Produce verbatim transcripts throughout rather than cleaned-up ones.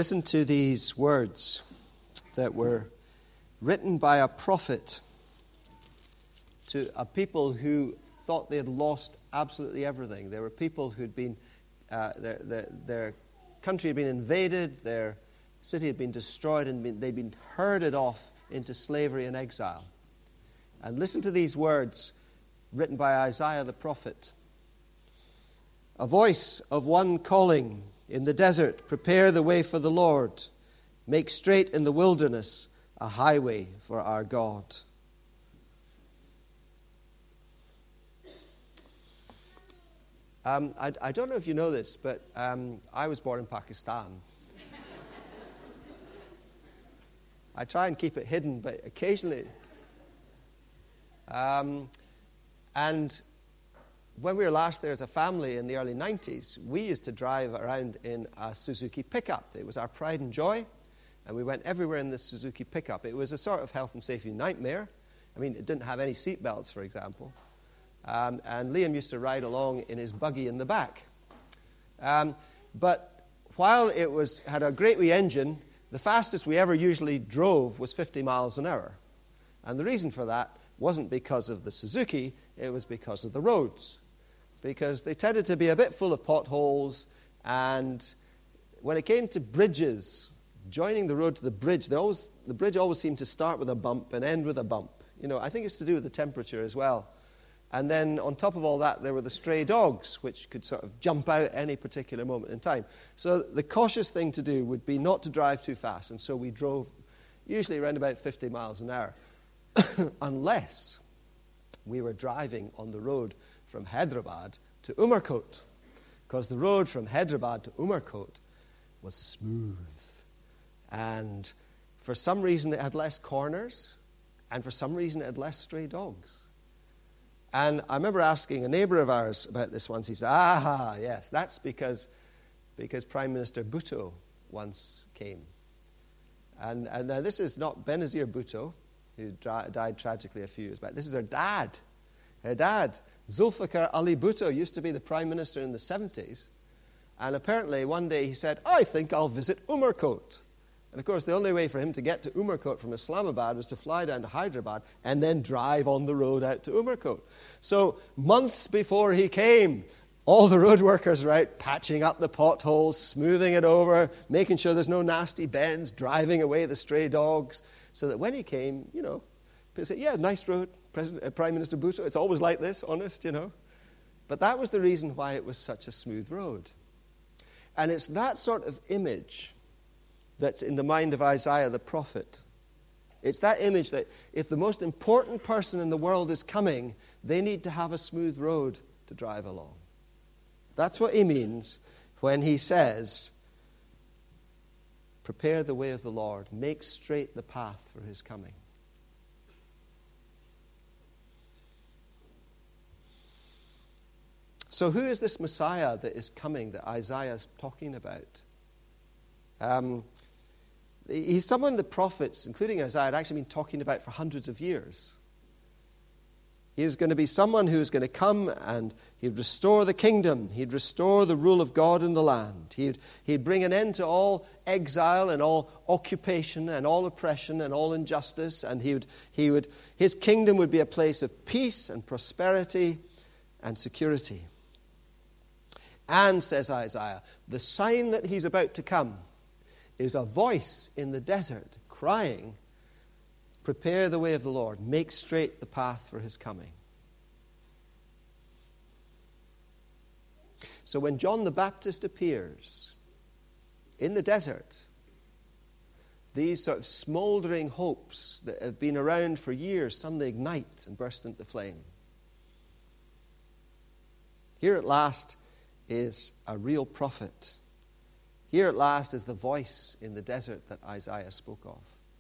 Listen to these words that were written by a prophet to a people who thought they had lost absolutely everything. There were people who'd been, uh, their, their, their country had been invaded, their city had been destroyed, and been, they'd been herded off into slavery and exile. And listen to these words written by Isaiah the prophet. A voice of one calling in the desert, prepare the way for the Lord. Make straight in the wilderness a highway for our God. Um, I, I don't know if you know this, but um, I was born in Pakistan. I try and keep it hidden, but occasionally... Um, and when we were last there as a family in the early nineties, we used to drive around in a Suzuki pickup. It was our pride and joy, and we went everywhere in this Suzuki pickup. It was a sort of health and safety nightmare. I mean, it didn't have any seat belts, for example. Um, and Liam used to ride along in his buggy in the back. Um, but while it was had a great wee engine, the fastest we ever usually drove was fifty miles an hour. And the reason for that wasn't because of the Suzuki, it was because of the roads. Because they tended to be a bit full of potholes, and when it came to bridges, joining the road to the bridge, they always, the bridge always seemed to start with a bump and end with a bump. You know, I think it's to do with the temperature as well. And then on top of all that, there were the stray dogs, which could sort of jump out any particular moment in time. So the cautious thing to do would be not to drive too fast, and so we drove usually around about fifty miles an hour, unless we were driving on the road from Hyderabad to Umarkot, because the road from Hyderabad to Umarkot was smooth. And for some reason it had less corners, and for some reason it had less stray dogs. And I remember asking a neighbor of ours about this once. He said, ah, yes, that's because, because Prime Minister Bhutto once came. And, and now this is not Benazir Bhutto, who dra- died tragically a few years back. This is her dad. Her dad, Zulfikar Ali Bhutto, used to be the prime minister in the seventies. And apparently one day he said, I think I'll visit Umarkot. And of course the only way for him to get to Umarkot from Islamabad was to fly down to Hyderabad and then drive on the road out to Umarkot. So months before he came, all the road workers were out patching up the potholes, smoothing it over, making sure there's no nasty bends, driving away the stray dogs, so that when he came, you know, people said, yeah, nice road, President, uh, Prime Minister Bhutto. It's always like this, honest, you know. But that was the reason why it was such a smooth road. And it's that sort of image that's in the mind of Isaiah the prophet. It's that image that if the most important person in the world is coming, they need to have a smooth road to drive along. That's what he means when he says, prepare the way of the Lord, make straight the path for his coming. So who is this Messiah that is coming that Isaiah is talking about? Um, he's someone the prophets, including Isaiah, had actually been talking about for hundreds of years. He was going to be someone who was going to come and he'd restore the kingdom. He'd restore the rule of God in the land. He'd, he'd bring an end to all exile and all occupation and all oppression and all injustice. And he would, he would, his kingdom would be a place of peace and prosperity and security. And, says Isaiah, the sign that he's about to come is a voice in the desert crying, prepare the way of the Lord, make straight the path for his coming. So when John the Baptist appears in the desert, these sort of smoldering hopes that have been around for years suddenly ignite and burst into flame. Here at last is a real prophet. Here at last is the voice in the desert that Isaiah spoke of.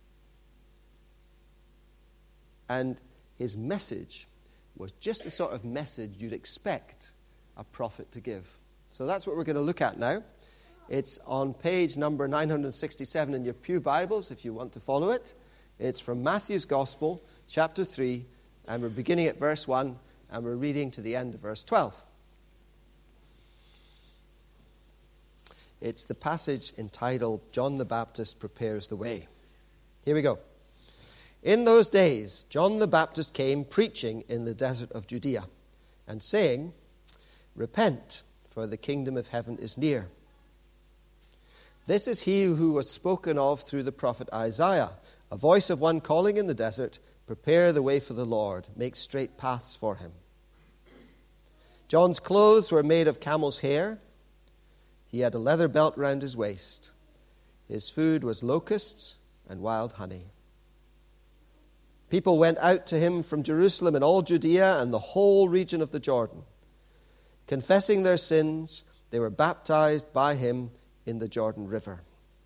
And his message was just the sort of message you'd expect a prophet to give. So that's what we're going to look at now. It's on page number nine sixty-seven in your pew Bibles, if you want to follow it. It's from Matthew's Gospel, chapter three, and we're beginning at verse one, and we're reading to the end of verse twelve. It's the passage entitled, John the Baptist Prepares the Way. Here we go. In those days, John the Baptist came preaching in the desert of Judea and saying, Repent, for the kingdom of heaven is near. This is he who was spoken of through the prophet Isaiah, a voice of one calling in the desert, Prepare the way for the Lord, make straight paths for him. John's clothes were made of camel's hair. He had a leather belt round his waist. His food was locusts and wild honey. People went out to him from Jerusalem and all Judea and the whole region of the Jordan. Confessing their sins, they were baptized by him in the Jordan River.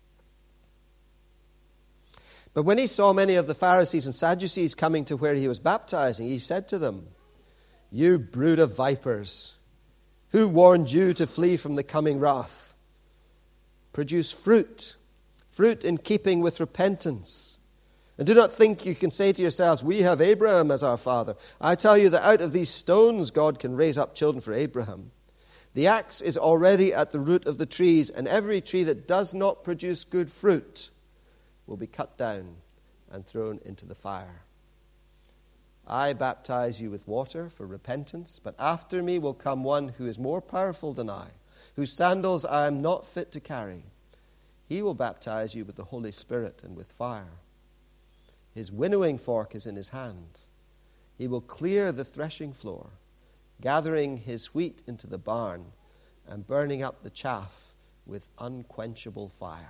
But when he saw many of the Pharisees and Sadducees coming to where he was baptizing, he said to them, You brood of vipers, who warned you to flee from the coming wrath? Produce fruit, fruit in keeping with repentance. And do not think you can say to yourselves, We have Abraham as our father. I tell you that out of these stones God can raise up children for Abraham. The axe is already at the root of the trees, and every tree that does not produce good fruit will be cut down and thrown into the fire. I baptize you with water for repentance, but after me will come one who is more powerful than I, whose sandals I am not fit to carry. He will baptize you with the Holy Spirit and with fire. His winnowing fork is in his hand. He will clear the threshing floor, gathering his wheat into the barn and burning up the chaff with unquenchable fire.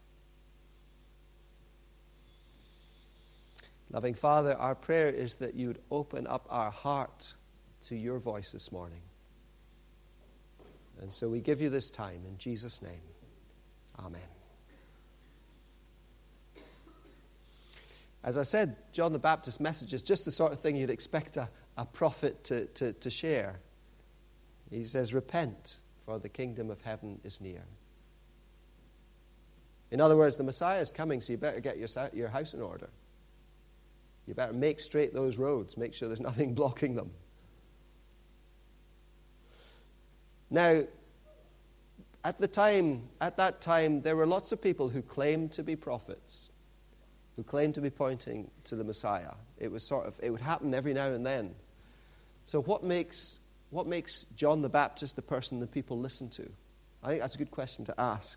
Loving Father, our prayer is that you would open up our heart to your voice this morning. And so we give you this time in Jesus' name. Amen. As I said, John the Baptist's message is just the sort of thing you'd expect a, a prophet to, to, to share. He says, Repent, for the kingdom of heaven is near. In other words, the Messiah is coming, so you better get your, your house in order. You better make straight those roads. Make sure there's nothing blocking them. Now, at the time, at that time, there were lots of people who claimed to be prophets, who claimed to be pointing to the Messiah. It was sort of, it would happen every now and then. So what makes, what makes John the Baptist the person that people listen to? I think that's a good question to ask.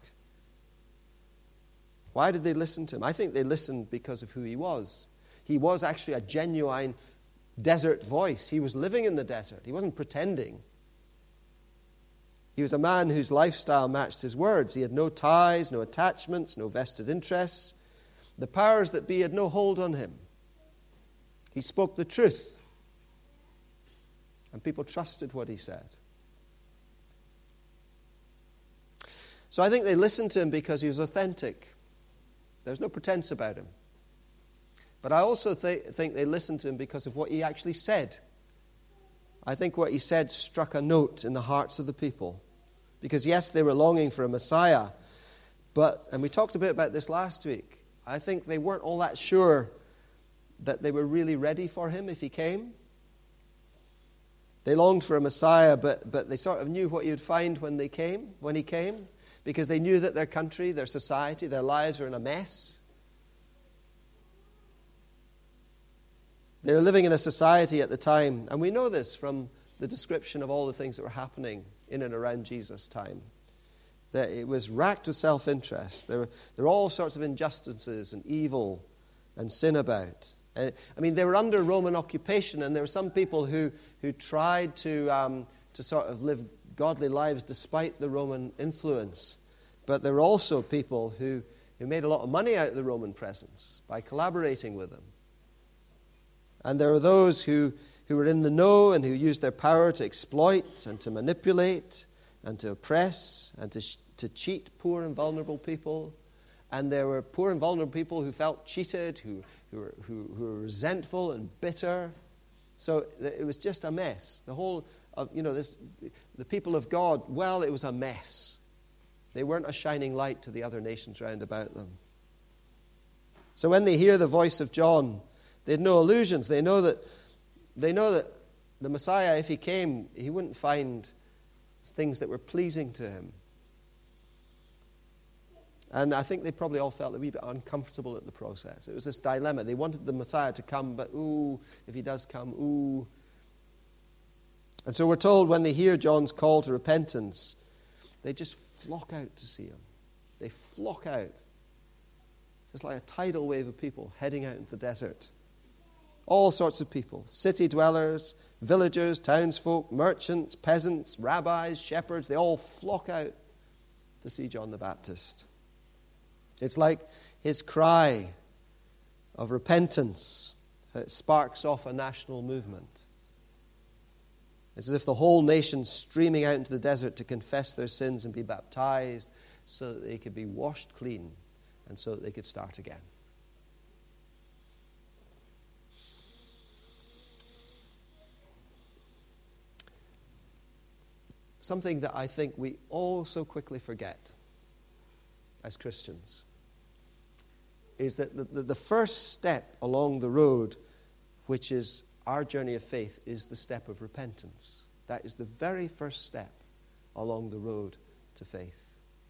Why did they listen to him? I think they listened because of who he was. He was actually a genuine desert voice. He was living in the desert. He wasn't pretending. He was a man whose lifestyle matched his words. He had no ties, no attachments, no vested interests. The powers that be had no hold on him. He spoke the truth. And people trusted what he said. So I think they listened to him because he was authentic. There's no pretense about him. But I also th- think they listened to him because of what he actually said. I think what he said struck a note in the hearts of the people. Because yes, they were longing for a Messiah. But, and we talked a bit about this last week, I think they weren't all that sure that they were really ready for him if he came. They longed for a Messiah, but, but they sort of knew what you'd find when they came, when he came. Because they knew that their country, their society, their lives were in a mess. They were living in a society at the time, and we know this from the description of all the things that were happening in and around Jesus' time, that it was racked with self-interest. There were, there were all sorts of injustices and evil and sin about. Uh, I mean, they were under Roman occupation, and there were some people who, who tried to, um, to sort of live godly lives despite the Roman influence. But there were also people who, who made a lot of money out of the Roman presence by collaborating with them. And there were those who, who were in the know and who used their power to exploit and to manipulate and to oppress and to, sh- to cheat poor and vulnerable people. And there were poor and vulnerable people who felt cheated, who, who, were, who, who were resentful and bitter. So it was just a mess. The whole of, you know, this, the people of God, well, it was a mess. They weren't a shining light to the other nations round about them. So when they hear the voice of John, they had no illusions. They know that they know that the Messiah, if he came, he wouldn't find things that were pleasing to him. And I think they probably all felt a wee bit uncomfortable at the process. It was this dilemma. They wanted the Messiah to come, but ooh, if he does come, ooh. And so we're told when they hear John's call to repentance, they just flock out to see him. They flock out. It's just like a tidal wave of people heading out into the desert. All sorts of people. City dwellers, villagers, townsfolk, merchants, peasants, rabbis, shepherds. They all flock out to see John the Baptist. It's like his cry of repentance. It sparks off a national movement. It's as if the whole nation's streaming out into the desert to confess their sins and be baptized so that they could be washed clean and so that they could start again. Something that I think we all so quickly forget as Christians is that the, the, the first step along the road, which is our journey of faith, is the step of repentance. That is the very first step along the road to faith.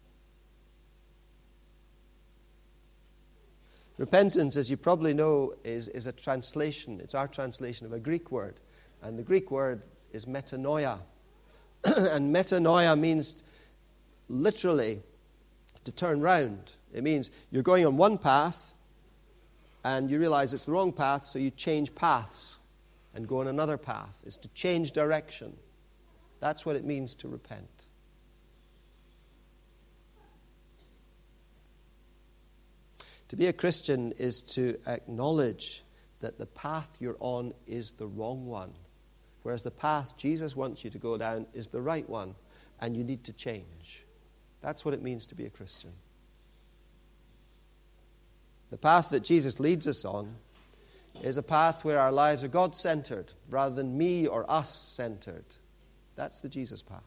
Repentance, as you probably know, is, is a translation. It's our translation of a Greek word. And the Greek word is metanoia. And metanoia means literally to turn round. It means you're going on one path and you realize it's the wrong path, so you change paths and go on another path. It's to change direction. That's what it means to repent. To be a Christian is to acknowledge that the path you're on is the wrong one, whereas the path Jesus wants you to go down is the right one, and you need to change. That's what it means to be a Christian. The path that Jesus leads us on is a path where our lives are God-centered rather than me or us-centered. That's the Jesus path.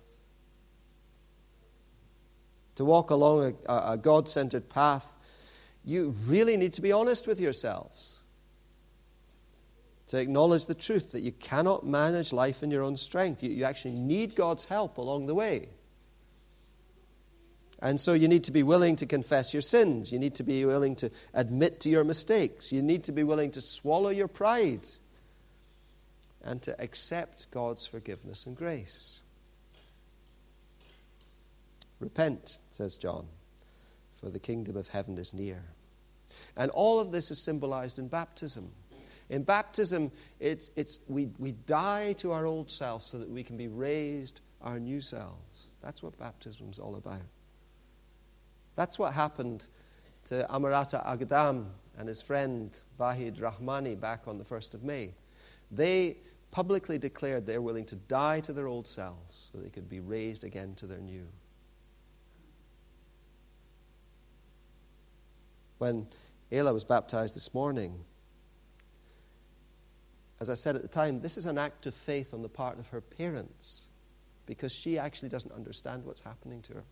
To walk along a, a God-centered path, you really need to be honest with yourselves. To acknowledge the truth that you cannot manage life in your own strength. You, you actually need God's help along the way. And so you need to be willing to confess your sins. You need to be willing to admit to your mistakes. You need to be willing to swallow your pride and to accept God's forgiveness and grace. Repent, says John, for the kingdom of heaven is near. And all of this is symbolized in baptism. In baptism, it's, it's, we, we die to our old self so that we can be raised our new selves. That's what baptism is all about. That's what happened to Amarata Agadam and his friend Vahid Rahmani back on the first of May. They publicly declared they're willing to die to their old selves so they could be raised again to their new. When Ayla was baptized this morning, as I said at the time, this is an act of faith on the part of her parents because she actually doesn't understand what's happening to her.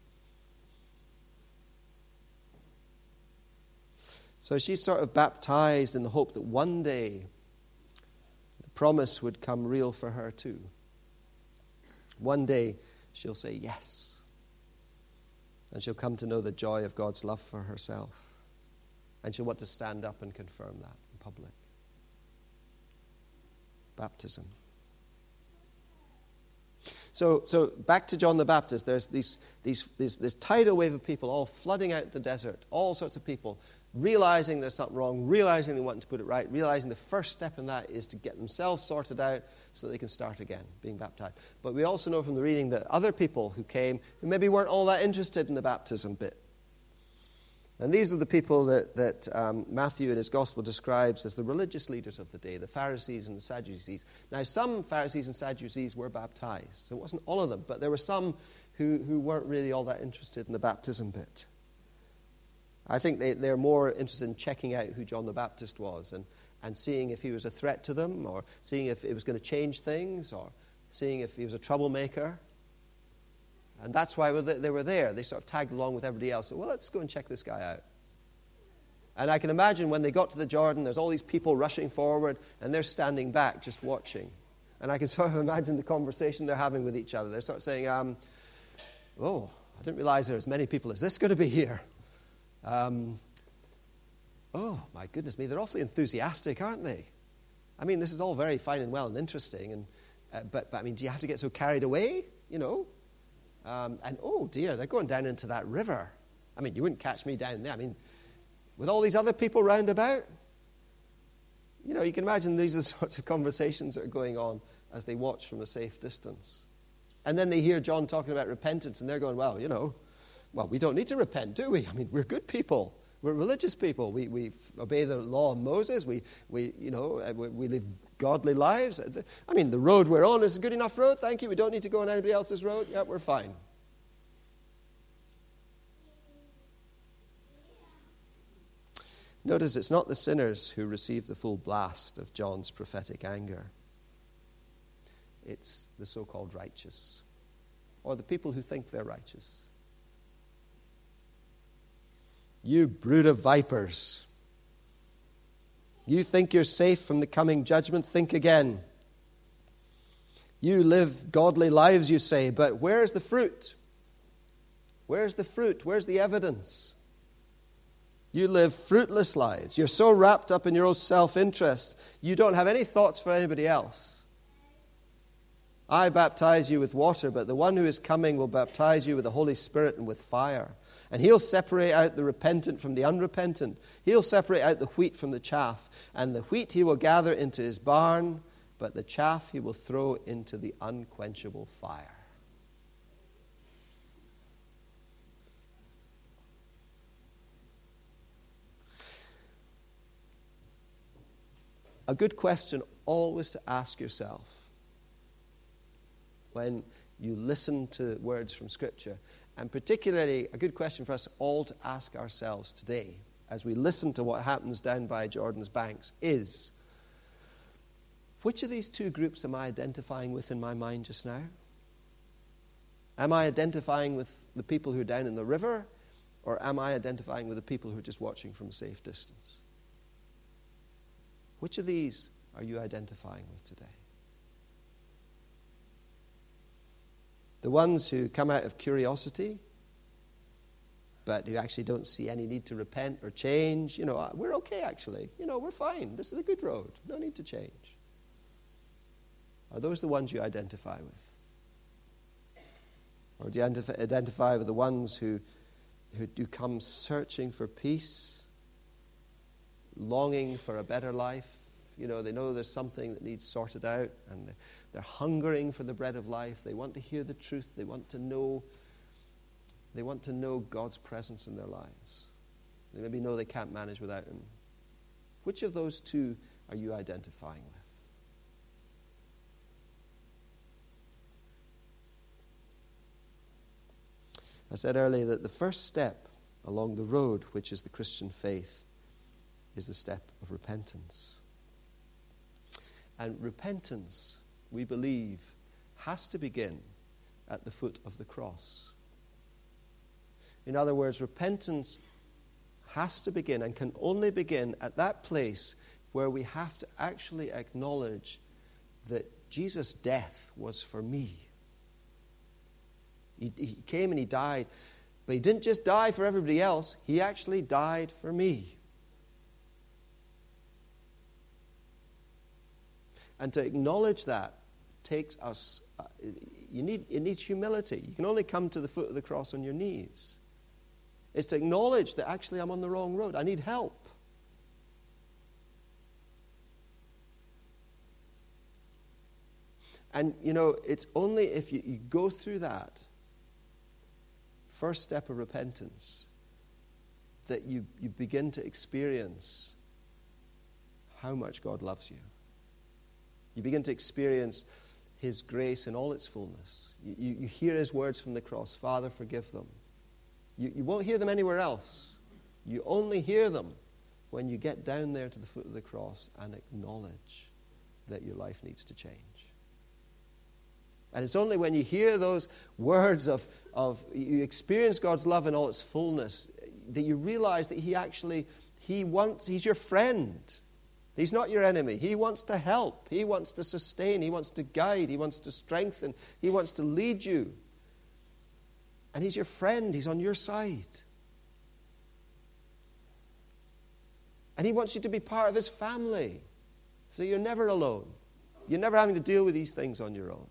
So she's sort of baptized in the hope that one day the promise would come real for her too. One day she'll say yes. And she'll come to know the joy of God's love for herself. And she'll want to stand up and confirm that in public. Baptism. So, so back to John the Baptist. There's these, these, these, this tidal wave of people all flooding out the desert. All sorts of people realizing there's something wrong, realizing they want to put it right, realizing the first step in that is to get themselves sorted out so they can start again, being baptized. But we also know from the reading that other people who came, who maybe weren't all that interested in the baptism bit. And these are the people that, that um, Matthew in his gospel describes as the religious leaders of the day, the Pharisees and the Sadducees. Now, some Pharisees and Sadducees were baptized. So it wasn't all of them, but there were some who, who weren't really all that interested in the baptism bit. I think they, they're more interested in checking out who John the Baptist was and, and seeing if he was a threat to them or seeing if it was going to change things or seeing if he was a troublemaker. And that's why they were there. They sort of tagged along with everybody else. So, well, let's go and check this guy out. And I can imagine when they got to the Jordan, there's all these people rushing forward, and they're standing back just watching. And I can sort of imagine the conversation they're having with each other. They're sort of saying, um, oh, I didn't realize there were as many people as this going to be here. Um, oh, my goodness me, they're awfully enthusiastic, aren't they? I mean, this is all very fine and well and interesting, and uh, but, but, I mean, do you have to get so carried away, you know? Um, and, oh, dear, they're going down into that river. I mean, you wouldn't catch me down there. I mean, with all these other people round about, you know, you can imagine these are the sorts of conversations that are going on as they watch from a safe distance. And then they hear John talking about repentance, and they're going, well, you know, well, we don't need to repent, do we? I mean, we're good people. We're religious people. We we obey the law of Moses. We, we you know, we, we live godly lives. I mean, the road we're on is a good enough road, thank you. We don't need to go on anybody else's road. Yeah, we're fine. Notice it's not the sinners who receive the full blast of John's prophetic anger. It's the so-called righteous, or the people who think they're righteous. You brood of vipers. You think you're safe from the coming judgment? Think again. You live godly lives, you say, but where's the fruit? Where's the fruit? Where's the evidence? You live fruitless lives. You're so wrapped up in your own self-interest, you don't have any thoughts for anybody else. I baptize you with water, but the one who is coming will baptize you with the Holy Spirit and with fire. And he'll separate out the repentant from the unrepentant. He'll separate out the wheat from the chaff. And the wheat he will gather into his barn, but the chaff he will throw into the unquenchable fire. A good question always to ask yourself when you listen to words from Scripture, and particularly a good question for us all to ask ourselves today as we listen to what happens down by Jordan's banks is, which of these two groups am I identifying with in my mind just now? Am I identifying with the people who are down in the river, or am I identifying with the people who are just watching from a safe distance? Which of these are you identifying with today? The ones who come out of curiosity, but who actually don't see any need to repent or change. You know, we're okay, actually. You know, we're fine. This is a good road. No need to change. Are those the ones you identify with? Or do you identify with the ones who, who do come searching for peace, longing for a better life? You know, they know there's something that needs sorted out, and they're, they're hungering for the bread of life. They want to hear the truth. They want to know, they want to know God's presence in their lives. They maybe know they can't manage without Him. Which of those two are you identifying with? I said earlier that the first step along the road, which is the Christian faith, is the step of repentance. And repentance, we believe, has to begin at the foot of the cross. In other words, repentance has to begin and can only begin at that place where we have to actually acknowledge that Jesus' death was for me. He, he came and He died, but He didn't just die for everybody else. He actually died for me. And to acknowledge that takes us, uh, you need, it needs humility. You can only come to the foot of the cross on your knees. It's to acknowledge that actually I'm on the wrong road. I need help. And, you know, it's only if you, you go through that first step of repentance that you, you begin to experience how much God loves you. You begin to experience His grace in all its fullness. You, you, you hear His words from the cross, Father, forgive them. You, you won't hear them anywhere else. You only hear them when you get down there to the foot of the cross and acknowledge that your life needs to change. And it's only when you hear those words of, of you experience God's love in all its fullness that you realize that He actually, He wants, He's your friend. He's not your enemy. He wants to help. He wants to sustain. He wants to guide. He wants to strengthen. He wants to lead you. And He's your friend. He's on your side. And he wants you to be part of his family. So you're never alone. You're never having to deal with these things on your own.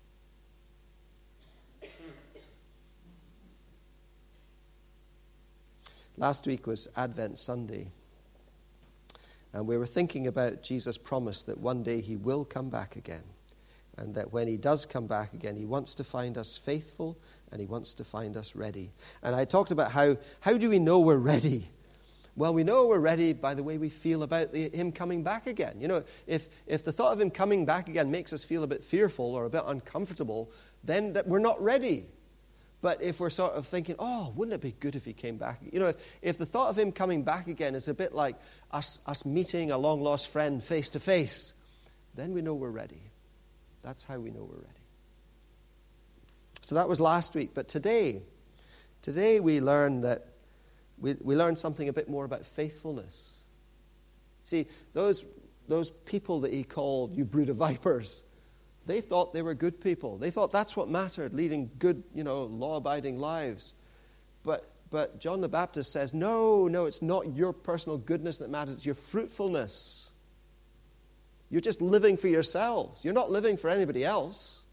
Last week was Advent Sunday. And we were thinking about Jesus' promise that one day he will come back again. And that when he does come back again, he wants to find us faithful and he wants to find us ready. And I talked about how, how do we know we're ready? Well, we know we're ready by the way we feel about the, him coming back again. You know, if, if the thought of him coming back again makes us feel a bit fearful or a bit uncomfortable, then that we're not ready. But if we're sort of thinking, oh, wouldn't it be good if he came back? You know, if, if the thought of him coming back again is a bit like us, us meeting a long-lost friend face to face, then we know we're ready. That's how we know we're ready. So that was last week. But today, today we learn that we, we learn something a bit more about faithfulness. See, those, those people that he called, you brood of vipers, they thought they were good people. They thought that's what mattered, leading good, you know, law-abiding lives. But but John the Baptist says, no, no, it's not your personal goodness that matters. It's your fruitfulness. You're just living for yourselves. You're not living for anybody else.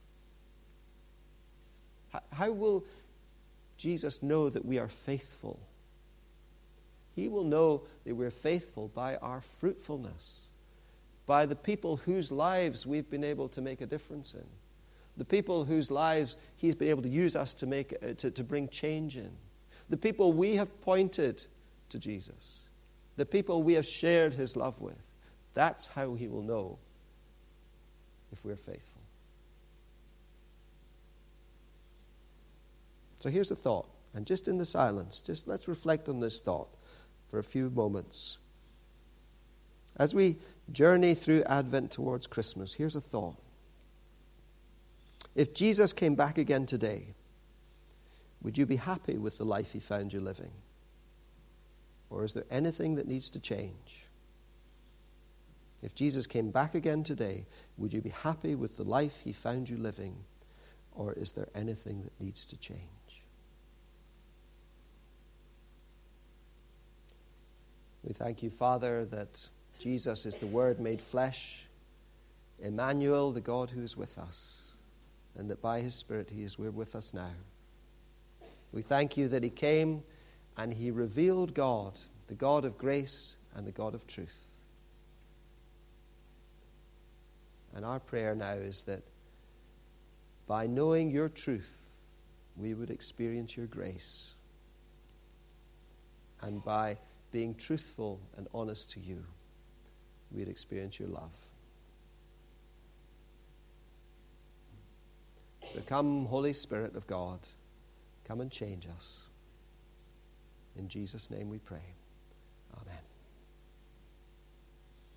How will Jesus know that we are faithful? He will know that we're faithful by our fruitfulness, by the people whose lives we've been able to make a difference in, the people whose lives he's been able to use us to make uh, to, to bring change in, the people we have pointed to Jesus, the people we have shared his love with. That's how he will know if we're faithful. So here's a thought, and just in the silence, just let's reflect on this thought for a few moments. As we journey through Advent towards Christmas, here's a thought. If Jesus came back again today, would you be happy with the life he found you living? Or is there anything that needs to change? If Jesus came back again today, would you be happy with the life he found you living? Or is there anything that needs to change? We thank you, Father, that Jesus is the Word made flesh, Emmanuel, the God who is with us, and that by his Spirit he is with us now. We thank you that he came and he revealed God, the God of grace and the God of truth. And our prayer now is that by knowing your truth, we would experience your grace. And by being truthful and honest to you, we'd experience your love. So come, Holy Spirit of God, come and change us. In Jesus' name we pray. Amen.